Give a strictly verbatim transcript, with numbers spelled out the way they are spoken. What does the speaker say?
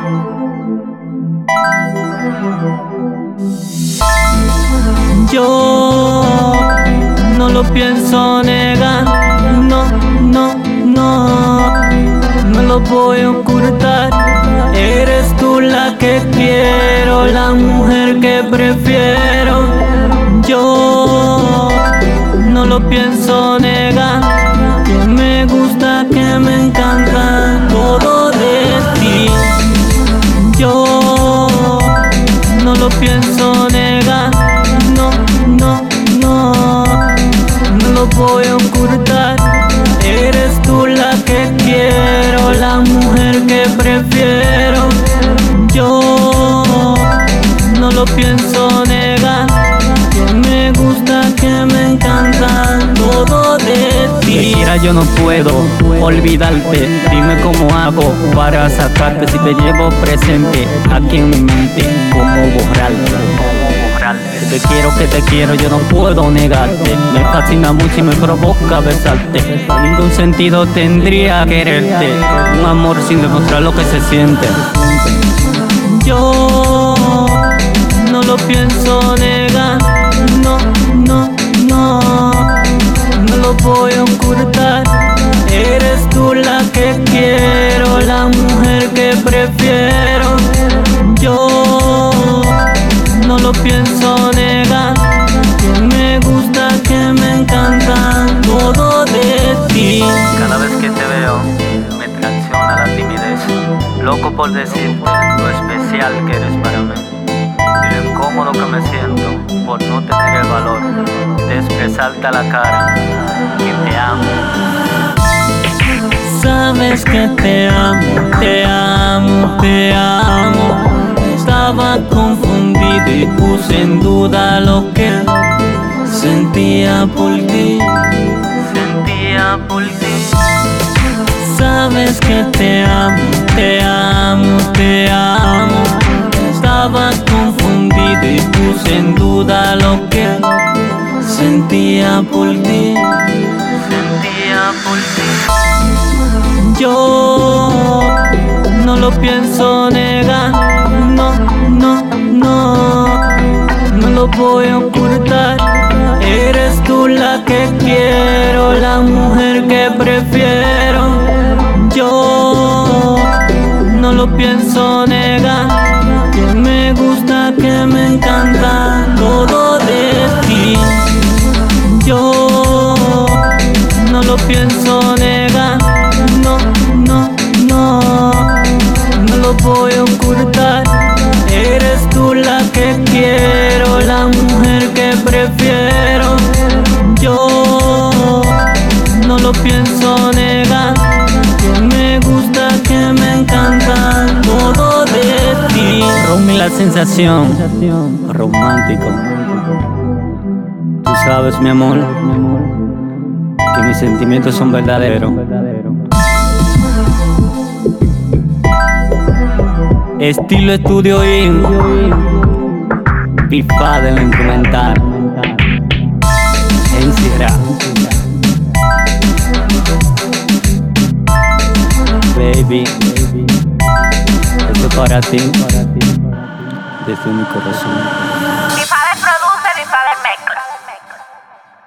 Yo no lo pienso negar, no, no, no, no lo voy a ocultar. Eres tú la que quiero, la mujer que prefiero. Yo no lo pienso negar, que me gusta, que me encanta todo de ti. Yo no lo pienso negar, no, no, no, no lo voy a ocultar. Eres tú la que quiero, la mujer que prefiero. Yo no lo pienso negar, que me gusta, que me encanta todo de ti. Mira, yo no puedo olvidarte. Dime cómo hago para sacarte. Si te llevo presente aquí en mi mente, ¿cómo borrarte? Te quiero, que te quiero, yo no puedo negarte. Me fascina mucho y me provoca besarte. Ningún sentido tendría quererte, un amor sin demostrar lo que se siente. Yo no lo pienso negar, no, no, no, no lo voy a ocultar. Eres tú la que quiero, la mujer que prefiero. Yo no lo pienso negar, que me gusta, que me encanta todo de ti. Cada vez que te veo me traiciona la timidez, loco por decirte lo especial que eres para mí y lo incómodo que me siento por no tener el valor de expresarte a la cara que te amo. Sabes que te amo, te amo, te amo. Estaba confundido y puse en duda lo que sentía por ti, Sentía por ti. sabes que te amo, te amo, te amo. Estaba confundido y puse en duda lo que sentía por ti, Sentía por ti. Yo no lo pienso negar, no, no, no, no lo voy a ocultar. Eres tú la que quiero, la mujer que prefiero. Yo no lo pienso negar, que me gusta, que me encanta todo de ti. Yo no lo pienso negar, no, no, no, no lo voy a ocultar. Eres tú la que quiero, la mujer que prefiero. Yo no lo pienso negar, que me gusta, que me encanta todo de ti. Romy, la sensación romántico. Tú sabes, mi amor, que mis sentimientos son verdaderos. Estilo Estudio In, pipa del instrumental, encierra. Baby, esto es para ti, desde mi corazón.